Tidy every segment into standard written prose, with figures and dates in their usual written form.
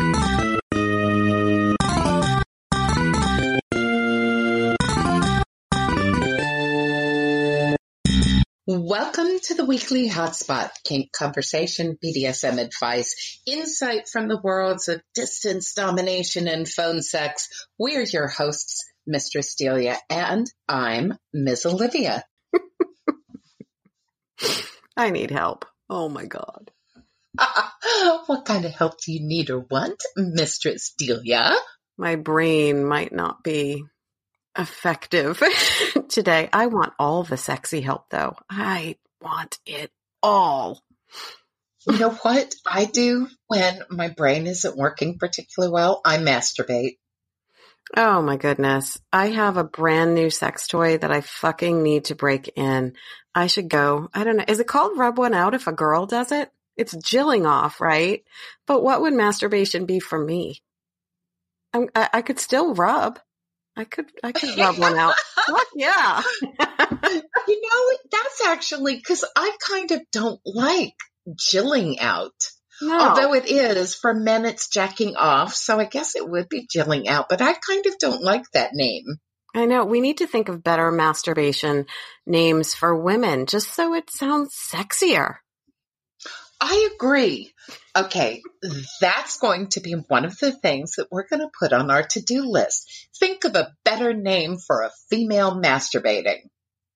Welcome to the weekly hotspot, kink conversation, BDSM advice, insight from the worlds of distance, domination, and phone sex. We're your hosts, Mistress Delia, and I'm Ms. Olivia. I need help. Oh my God. What kind of help do you need or want, Mistress Delia? My brain might not be effective today. I want all the sexy help, though. I want it all. You know what I do when my brain isn't working particularly well? I masturbate. Oh my goodness. I have a brand new sex toy that I fucking need to break in. I should go. I don't know. Is it called Rub One Out if a girl does it? It's jilling off, right? But what would masturbation be for me? I could still rub. I could rub one out. Fuck yeah. You know, that's actually because I kind of don't like jilling out. No. Although it is, for men, it's jacking off. So I guess it would be jilling out, but I kind of don't like that name. I know. We need to think of better masturbation names for women, just so it sounds sexier. I agree. Okay, that's going to be one of the things that we're going to put on our to-do list. Think of a better name for a female masturbating.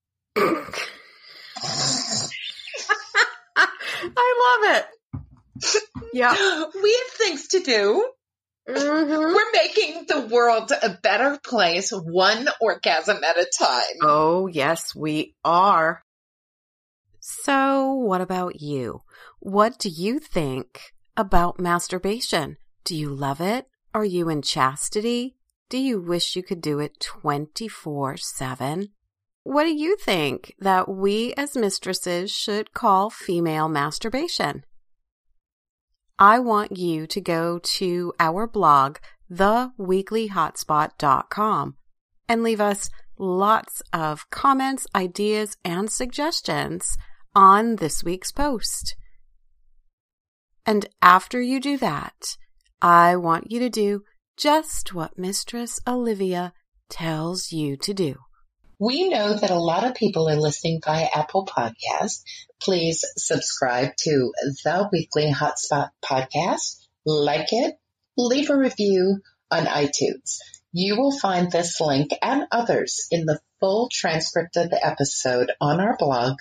I love it. Yeah. We have things to do. Mm-hmm. We're making the world a better place, one orgasm at a time. Oh, yes, we are. So what about you? What do you think about masturbation? Do you love it? Are you in chastity? Do you wish you could do it 24/7? What do you think that we as mistresses should call female masturbation? I want you to go to our blog, theweeklyhotspot.com, and leave us lots of comments, ideas, and suggestions on this week's post. And after you do that, I want you to do just what Mistress Olivia tells you to do. We know that a lot of people are listening via Apple Podcasts. Please subscribe to the Weekly Hotspot podcast, like it, leave a review on iTunes. You will find this link and others in the full transcript of the episode on our blog,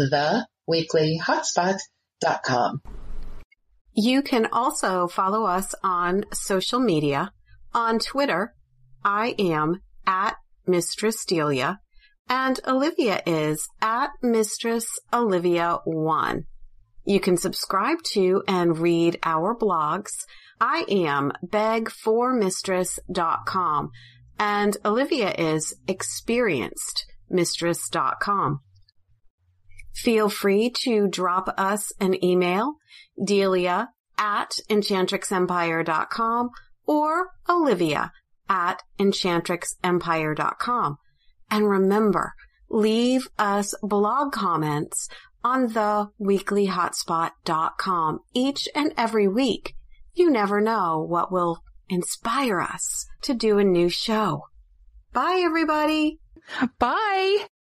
theweeklyhotspot.com. You can also follow us on social media. On Twitter, I am at Mistress Delia, and Olivia is at Mistress Olivia1. You can subscribe to and read our blogs. I am begformistress.com, and Olivia is experiencedmistress.com. Feel free to drop us an email, Delia at enchantrixempire.com or Olivia at enchantrixempire.com. And remember, leave us blog comments on theweeklyhotspot.com each and every week. You never know what will inspire us to do a new show. Bye, everybody. Bye.